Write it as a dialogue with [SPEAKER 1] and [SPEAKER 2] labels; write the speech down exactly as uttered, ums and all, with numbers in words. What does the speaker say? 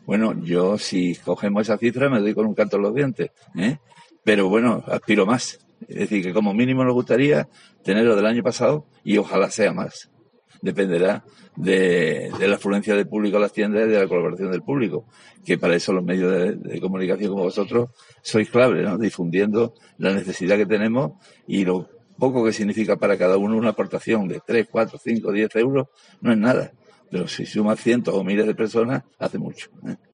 [SPEAKER 1] Bueno, yo si cogemos esa cifra me doy con un canto en los dientes, ¿eh? Pero bueno, aspiro más. Es decir, que como mínimo nos gustaría tener lo del año pasado y ojalá sea más. Dependerá de, de la afluencia del público a las tiendas y de la colaboración del público, que para eso los medios de, de comunicación como vosotros sois clave, ¿no? Difundiendo la necesidad que tenemos y lo poco que significa para cada uno una aportación de tres, cuatro, cinco, diez euros, no es nada. Pero si sumas cientos o miles de personas, hace mucho, ¿eh?